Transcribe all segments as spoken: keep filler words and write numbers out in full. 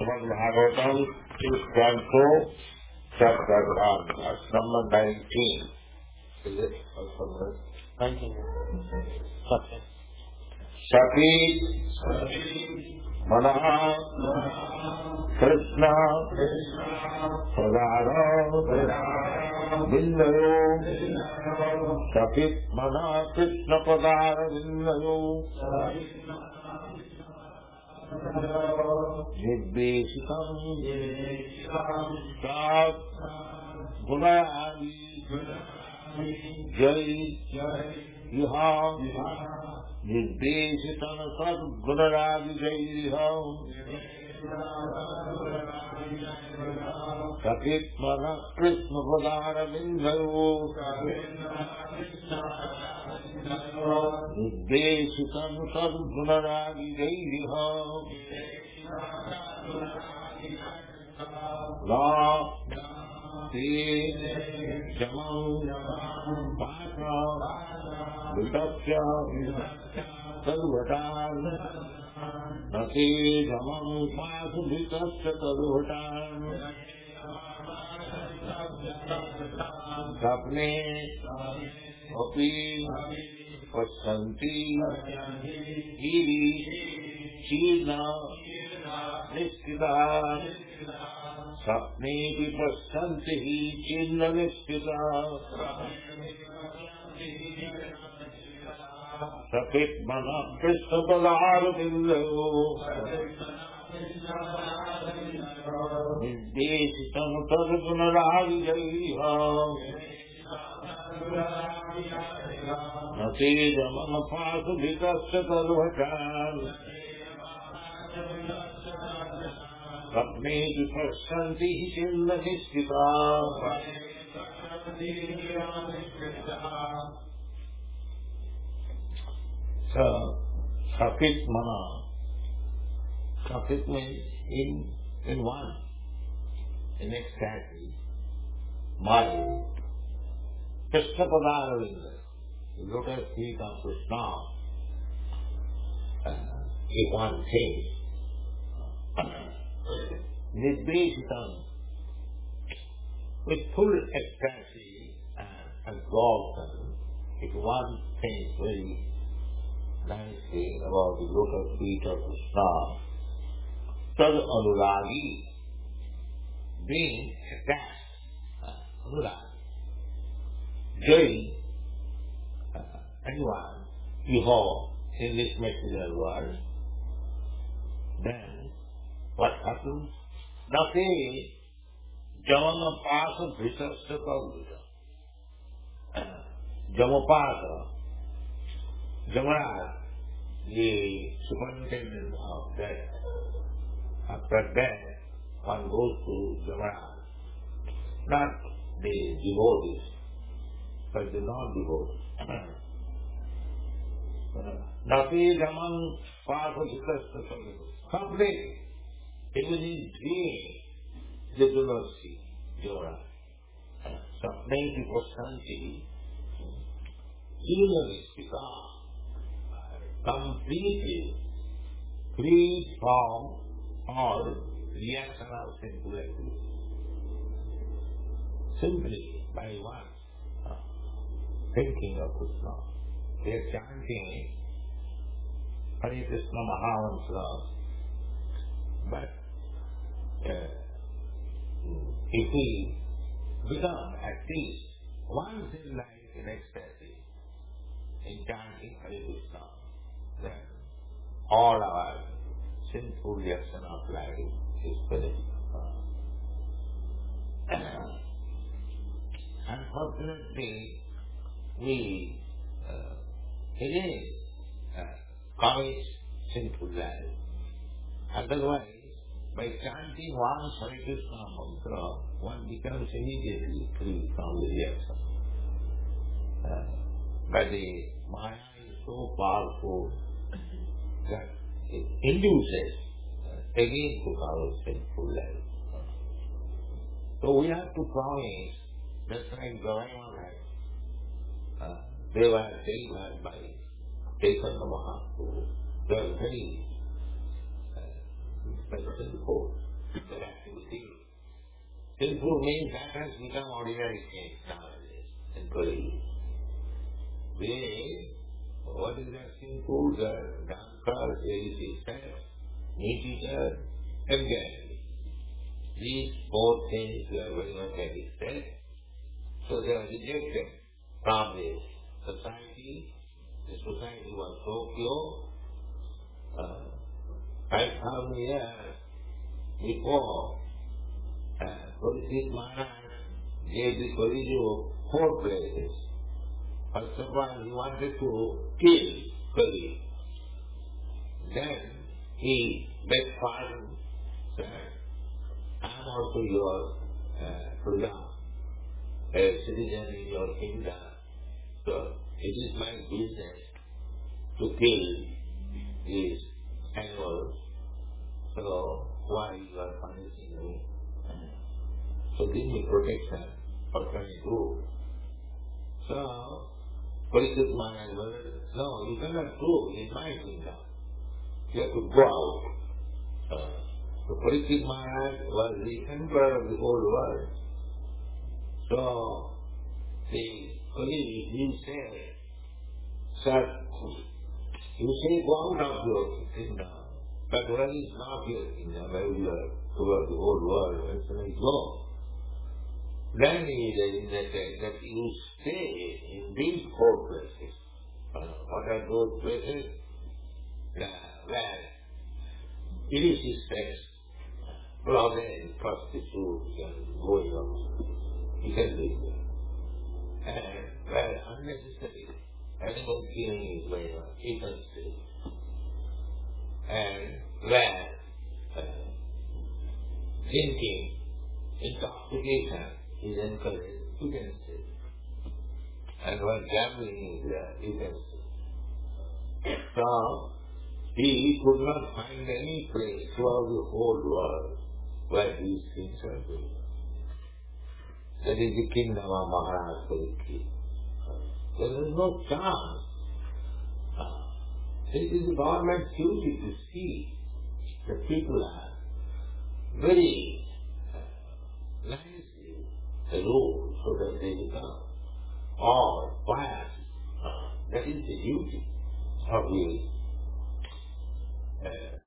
Srimad Bhagavatam is Canto, chapter one, verse number nineteen. Is it? nineteen. Okay. Sati Manaha Krishna Sadara Vindayo Sakit Mana Krishna Padara Vindayo Nibbesitam Sat Gunayani Jai Iha Nibbesitam Sat Gunayani Jai Iha Sakit Mana Krishna Padara Vindayo Nibbesitam Sat Gunayani Jai Iha La Te Jamam Patra Vitasya Talvatan Nati Jamam Patra Vitasya Talvatan Sapne Api Pasyanti Iri Chirna Nishkita Sapne Pasyanti Chirna Nishkita Sapit Mana Krishna Padara Vindayo Nibbesitam Tadgunarari Jaiha Nati Jamana Pasa Vitasya Talvatan Sapne Pasyanti Chirna Nishkita So, Sakit Mana. Sakit means in, in one, in ecstasy, mind. Krishna Padara Vinda, the lotus feet of Krishna, uh, if one thinks, Nibbesitam, with full ecstasy and absorption, if one thinks very nicely about the lotus feet of Krishna, Tad Anuragi, being attached, uh, Anuragi, Jai, uh, anyone you hold in this material world, then what happens? Nati Jamana Pasa Vitasya Talvita. Jamapasa, Jamaraj, the superintendent of death. After death, one goes to Jamaraj. Not the devotees, but the non-devotees. Nati Jaman Pasa Vitasya Talvita. Complete. Even in dream, they do not see Jamaraj. Sapne Pasyanti Chirna Nishkita, completely free from all reaction of sinful activity. Simply by one uh, thinking of Krishna. They are chanting Hare Krishna Mahamantra, but uh, if we become at least once in life in ecstasy, in chanting Hare Krishna, then all our sinful reaction of life is finished. Unfortunately, we uh, again uh, commit sinful life. Otherwise, by chanting one Hare Krishna mantra, one becomes immediately free from the reaction. Uh, but the Maya is so powerful that it induces uh, again to our sinful life. So we have to promise, just like Gauranga had, uh, they were delivered by Chaitanya Mahaprabhu. They are very uh, sinful. Sinful means that has become ordinary things nowadays in Kali. We, what is that sinful? The dancers, illicit sex, meat eater, and gambling. These four things are very much addicted. So they are rejected from this society. The society was so pure. Uh, five thousand years before, uh, Parikshit Maharaj gave the Kali four places. First of all, he wanted to kill Kali. Then he begged pardon, said, I am also your uh, Prada, a citizen in your kingdom. So it is my business to kill these animals. So why you are punishing me? So give me protection for coming good. So Parikshit Maharaj was, no, you cannot go in my kingdom. You have to go out. Uh, so Parikshit Maharaj was the emperor of the whole world. So the Kali, he said, sir, you say go out of your kingdom, but where is not your kingdom, where you are throughout the whole world, where can I go? Then he indicated that you stay in these four places. Uh, what are those places? Uh, where illicit sex, brothel, prostitutes, and going on. You can live there. And where unnecessary animal killing is going on, you can stay. And where uh, drinking, intoxication is encouraged, you can stay. And where gambling is there, you can stay. So, he could not find any place throughout the whole world where these things are doing. That is the kingdom of Maharaj Parikshit. There is no chance. It is the government's duty to see that people are very uh, nicely ruled so that they become all quiet. Uh, that is the duty of the uh,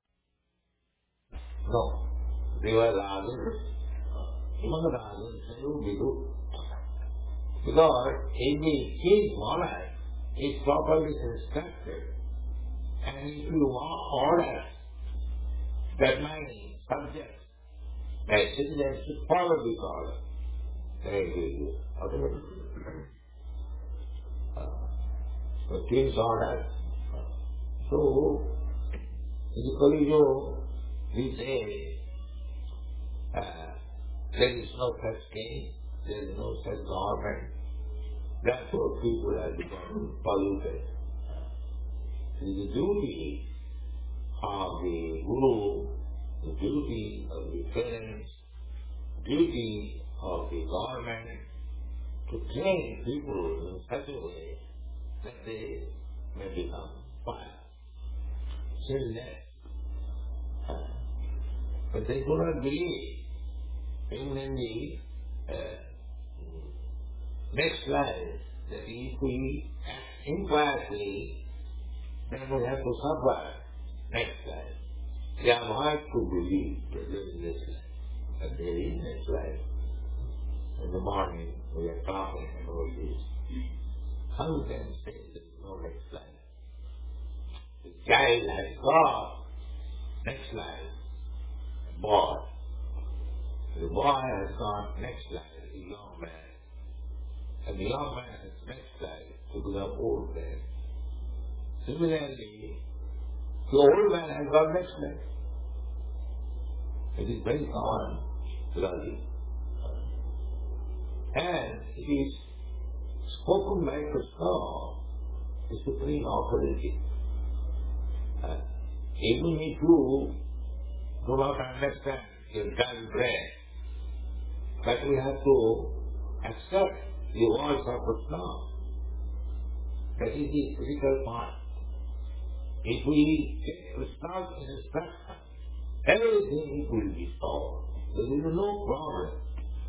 no. They were rather among others, they would be good. Because if the king monarch is properly instructed, and if you order that my subjects, my citizens should follow this order, then it will be automatically. Uh, the king's order. So, in the Kali Yuga, we say, uh, there is no such king, there is no such government. Therefore, people have become polluted. It is the duty of the Guru, the duty of the parents, duty of the government to train people in such a way that they may become quiet. Still there. Uh, but they do not believe. Even in the uh, next life, that if we act inquietly, then we have to suffer next life. They are hard to believe that there is this life, that there is next life. In the morning, we are talking about this. How can you say there is no next life? The child has got next life, boy. The boy has got next life, the young man. And the young man has next life to become old man. Similarly, the old man has got next life. It is very common logic. And it is spoken by Krishna, the Supreme Authority. Uh, even if you do not understand your dull brain, but we have to accept the voice of Krishna. That is the critical part. If we take Krishna's instruction, everything will be solved. There is no problem.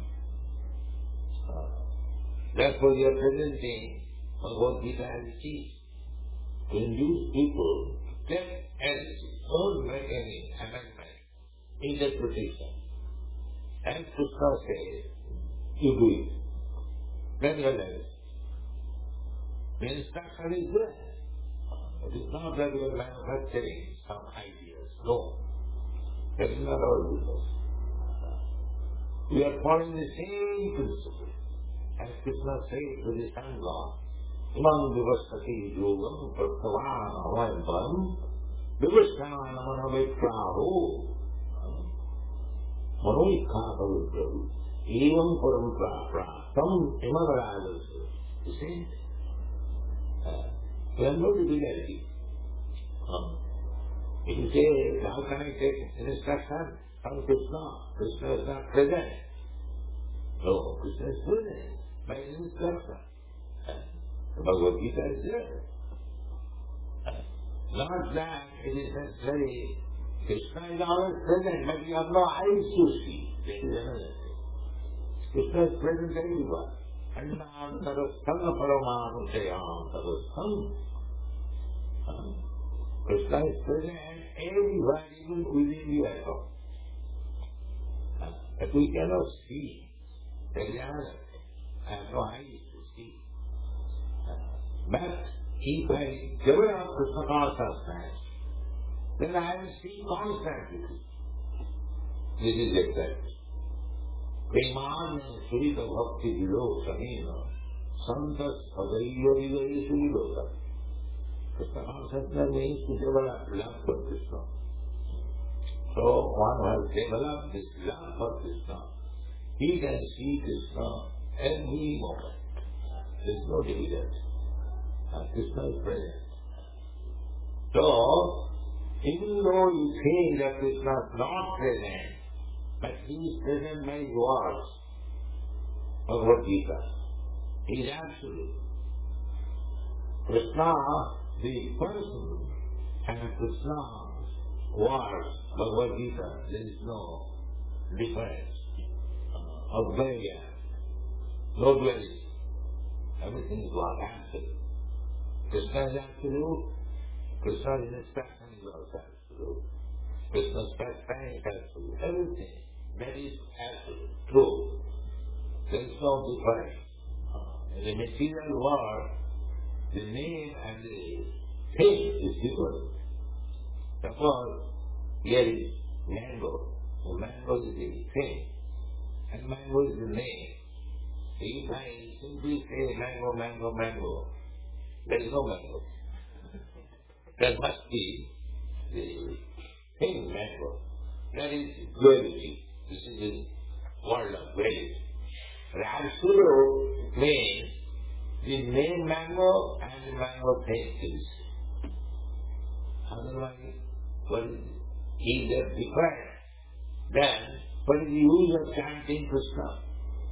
Uh, therefore you are presenting Bhagavad Gita as it is. To induce people to take as don't make any amendment, interpretation. And Krishna says, you do it. Nevertheless, the instruction is there. It is not that you are manufacturing some ideas. No. That is not our business. We are following the same principle. As Krishna says to the Son God, Imam Vivasati Yogam Prattavana Avayamparam Vivasana Manavipraho Manoikha Paviprahu Evam Param Prastam Imagarajas. You see? Uh, we are not the reality. Uh, if you say, how can I take instruction from Krishna? Krishna is not present. No, Krishna is present by instruction. Uh, the Bhagavad Gita is there. Uh, not that it is necessary. Krishna is always present, but we have no eyes to see. That is another thing. Krishna is present everywhere. Annam tarastham paramanushayam tarastham. Krishna is present everywhere, even within the atom. But we cannot see. That is another thing. I have no eyes to see. But if I develop Krishna consciousness, then I will see constantly. This is exactly. Preman Surita Bhakti Vilosamena Santas Padaiya Vidaya Surilota. Krishna consciousness means to develop love for Krishna. So one has developed this love for Krishna. He can see Krishna every moment. There is no dividend. And Krishna is present. So, even though you think that Krishna is not present, but he is present by words, Bhagavad Gita. He is absolute. Krishna, the person, and Krishna, words, Bhagavad Gita, there is no difference uh, of barrier, no dwelling. Everything is one, absolute. Krishna is absolute. Krishna's instruction is also absolute. Krishna's pastime is absolute. Everything that is absolute, true. There is no difference. In the material world, the name and the thing is different. Suppose here is mango. So mango is the thing, and mango is the name. If I simply say mango, mango, mango, there is no mango. There must be the thing mango. That is duality. This is the world of duality. The absolute means the name mango and the mango taste is. Otherwise, what is it? If they are different, then what is the use of chanting Krishna?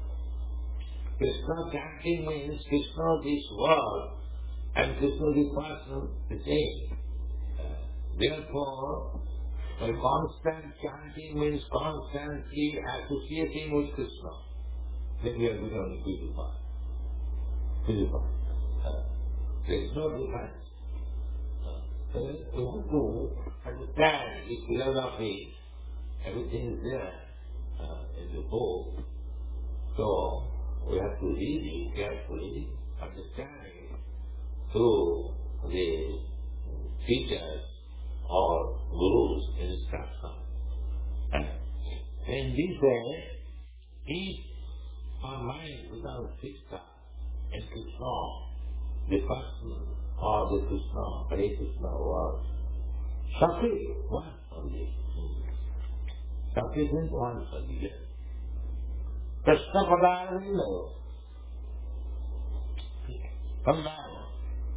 Krishna chanting means Krishna is word and Krishna is person, the same. Uh, therefore, when constant chanting means constantly associating with Krishna, then we are becoming purified. Purified. Uh, there is no difference. Uh, we have to understand the philosophy. Everything is there uh, in the book. So, we have to read it carefully, understand it through the teachers or gurus' instruction. In this way, if our mind becomes fixed in Krishna, the person or the Krishna, Hare Krishna word, sufficient one only. Sufficient one only. Krishna Padāravino. Come now.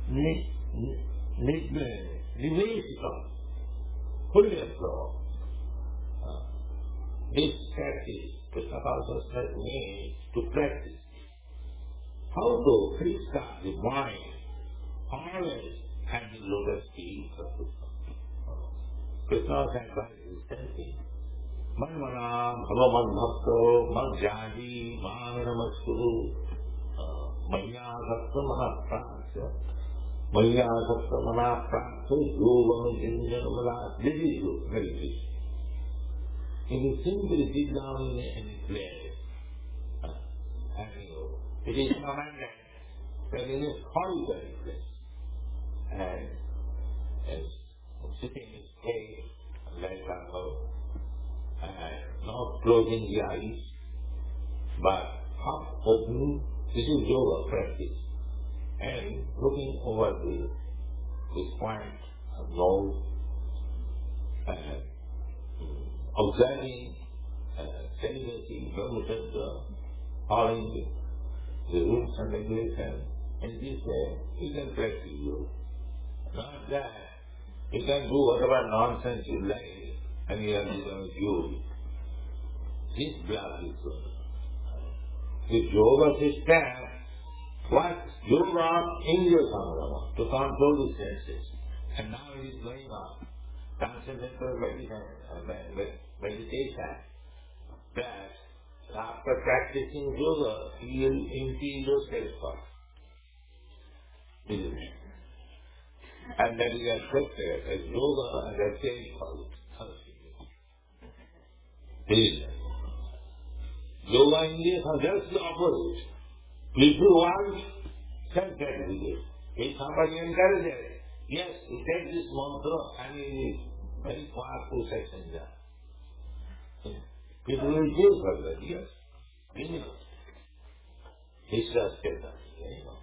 Nivesika. Fully absorbed. This practice, Krishna consciousness means to practice. How to fix up the mind always at the lotus feet of Krishna. Krishna's advice is telling Manmana Bhagavan Bhakto Madhyadi Manamastu Maya Sakta Mahaprasya Maya Sakta Mahaprasya Yoga Jinjana. This is your meditation. If you simply sit down in any place, uh, and you, it is commanded that in a solitary place, and as sitting in space, like that, and not closing the eyes, but half opening, this is yoga practice, and looking over the, the point of nose, and observing uh, celibacy, Brahmacharya, following the rules and regulations, and this way you can practice yoga. Not that you can do whatever nonsense you like and you have become yogi. This block is good. The yoga system was yoga Indriya Samyama, to control the senses. And now it is going on. Transcendental meditation, meditation, that after practicing yoga, you will empty yourself out. And that is accepted as yoga and that is called Thank Yoga in India is just the opposite. If you want, can get with it. If somebody encourages, yes, you take this mantra and it is very powerful section there. People will do for that, yes. You know. It's just that, you know.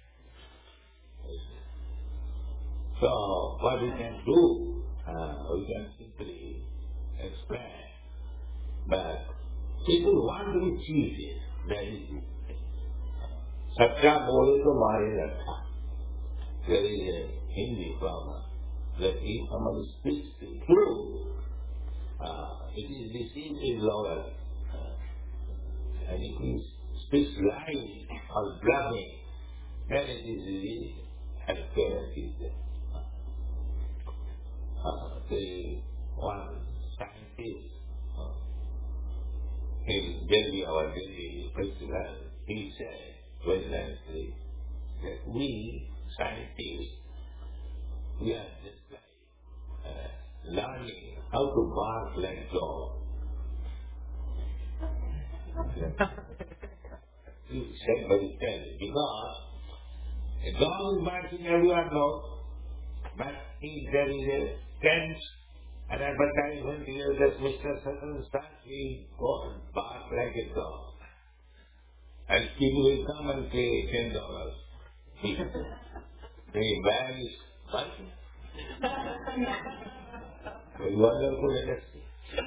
So, what we can do, uh, we can simply explain, but people want to be cheated, that is it. Satya bole to mare rakha. There is a Hindi proverb that if somebody speaks the truth, uh, it is received as lower. Uh, and if he speaks lies or bluffing, then it is really as penalty. Uh, the one scientist uh, in Delhi, our Delhi festival, he said very nicely that we scientists, we are just like uh, learning how to bark like dog. He said very clearly, because a dog is barking, everyone knows, but if there is a tent, an advertisement here that Mister Sutton starts, he go and bark like a dog. And people will come and pay ten dollars. The man is barking. Very wonderful industry.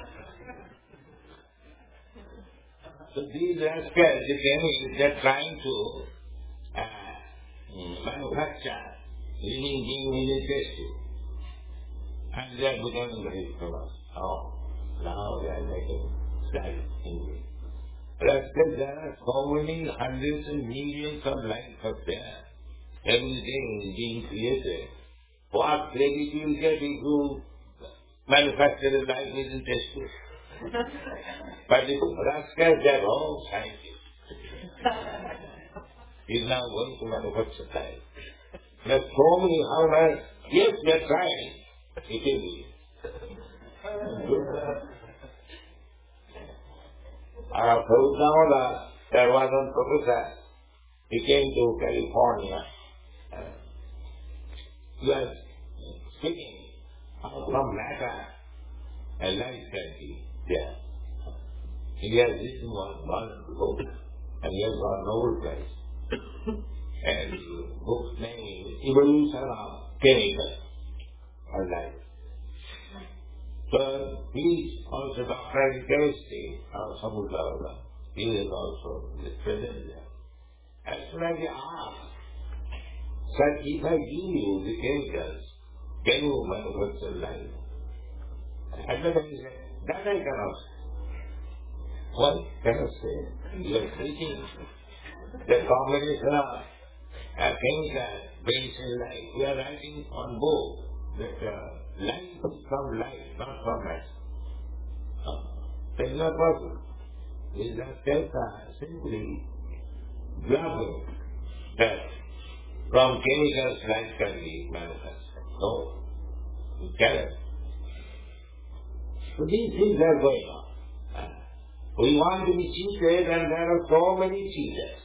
So these rascals, the chemists, they are trying to uh, manufacture living being in a test tube. And they are becoming very famous. Oh, now they are making slides in it. Rascals, there are so many hundreds and millions of lives out there. Everything is being created. What credit you will get if you manufacture a life within test tube? But if rascals, they are all scientists. He is now going to manufacture life. There are so many, how much? Yes, they are trying. It is. Our Prabhupada, there was one professor, he came to California. He was speaking from matter and life therapy there. He has written one one book and he has got a Nobel Prize. And the book's name is Evolution of Chemical or Life. So he is also doctor in chemistry of Samudra. He is also present there. As soon as he asked, sir, if I give you the chemicals, can you manufacture life? And then he said, that I cannot say. What cannot say? You are thinking the combination of a chemical brings in life. We are writing on both that uh, life is from life, not from us. Uh, That's not possible. These aspects are simply grabbing that from chemicals life can be manifested. No, you cannot. So these things are going on. Uh, we want to be cheated and there are so many cheaters.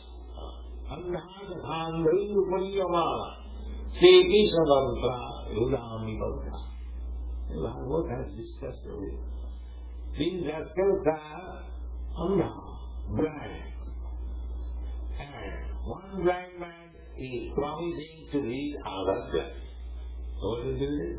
What has discussed with you? These aspects are Amna, blind. And one blind man is promising to lead others blind. So what is it?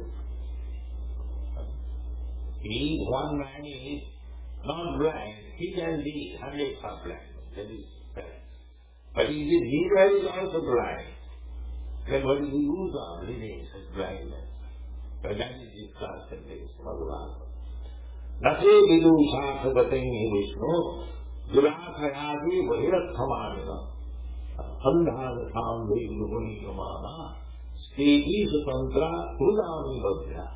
He, one man is not blind, he can lead hundreds of blind. That is correct. But if the leader is also blind, then what is the use of leading such blindness? But that is discussed in this Bhagavan. Nase vidu sāsavatehi Vishnu durāthayādi vahiratthamānina andhānathāṁ veduguniyamāna steti sutantra krudāmi bhavya.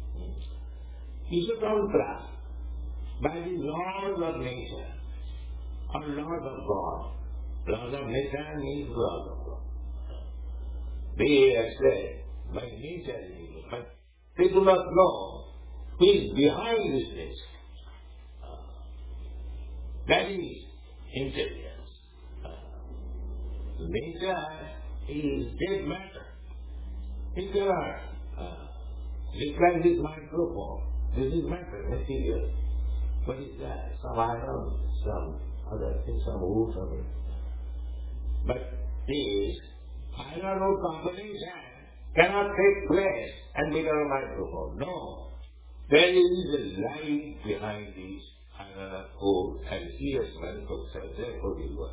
Sutantra, by the laws of nature, or laws of God. Laws of nature means laws of God. They are said by nature, but they do not know who is behind this nature. Uh, that is intelligence. Uh, nature is dead matter. It cannot. Uh, just like this microphone. This is matter, material. What is that? Some iron, some other thing, some wood, something. But this iron wood combination cannot take place and become a microphone. No. There is a light behind this iron wood and here manufactured, therefore we work.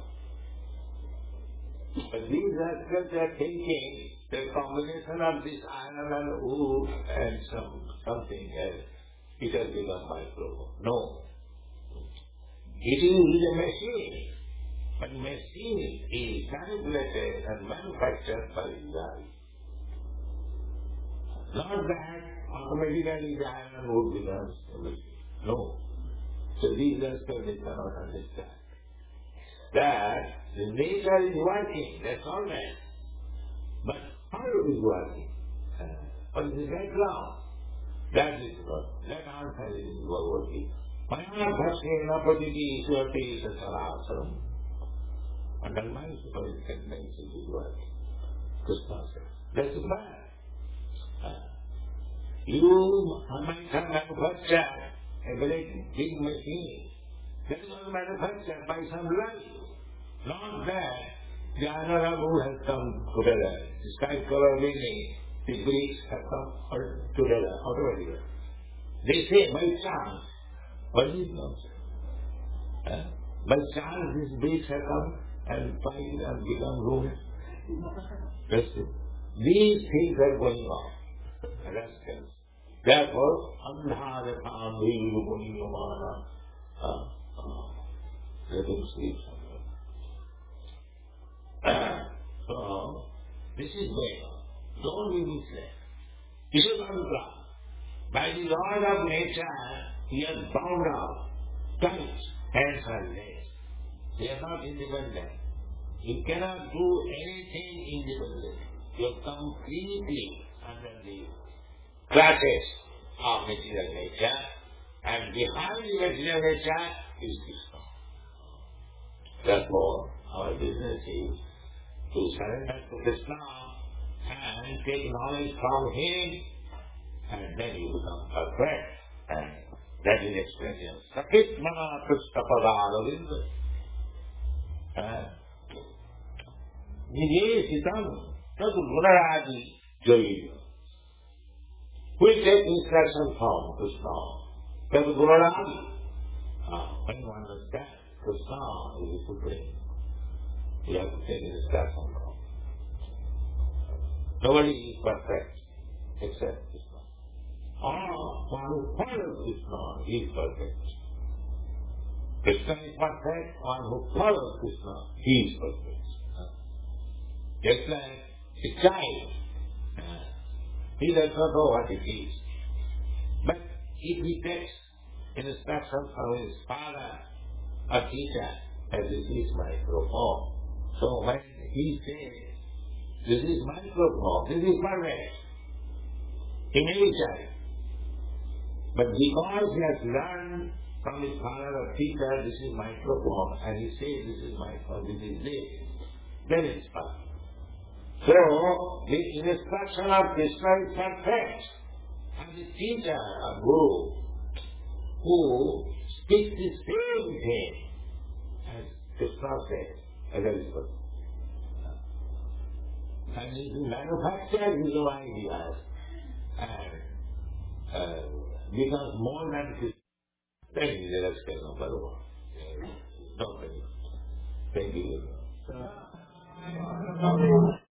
But these aspects are thinking the combination of this iron and wood and some something else, it has become microphone. No. It is a machine. But machine is manipulated and manufactured by God. Not that automatically the iron wood becomes a machine. No. So these aspects they cannot understand. That the nature is working, that's all right. But how it is working? Uh, what is the background? That is what. That answer is working. Maya bhaskena paditi isvati sasalasam. Under my superintendence it is working. Krishna says. That's bad. Uh, you might have manufactured a very big machine. That was manufactured by some light. Not that the iron wood has come together. The sky color meaning the bricks have come together automatically. They say by chance. What is nonsense? Uh, by chance these bricks have come and piled and become rooms. That's it. These things are going on. Rascals. Therefore, andhārathāṁ veduguniyamāna. Let him sleep somewhere. So, this is going on. Don't be misled. Ishatantra, by the law of nature, he has bound up, tight, hands and legs. They are not independent. You cannot do anything independently. You are completely under the clutches of material nature, and behind the material nature is Krishna. Therefore, our business is to surrender to Krishna and take knowledge from him, and then you become perfect. And that is expression. Sakit mana Krishna padāravinda. Nidesitam tadu gunaradi joyi. We take instruction from Krishna. Tadu gunaradi. When you understand Krishna is the supreme, you have to take instruction from. Nobody is perfect except Krishna. Or one who follows Krishna is perfect. Krishna is perfect, one who follows Krishna, he is perfect. Just like a child, he does not know what it is. But if he takes instruction from his father or teacher that this is microform. So when he says, this is microform, this is perfect, in any child. But because he has learned from his father or teacher, this is microform, and he says this is microform, this is this, then it's perfect. So, the instruction of Krishna is perfect. And the teacher or guru who speaks the same thing as Krishna says, as a result. And he manufactures his own ideas and uh, becomes more than Krishna. Thank you, let us get on, by the way. Don't Thank you.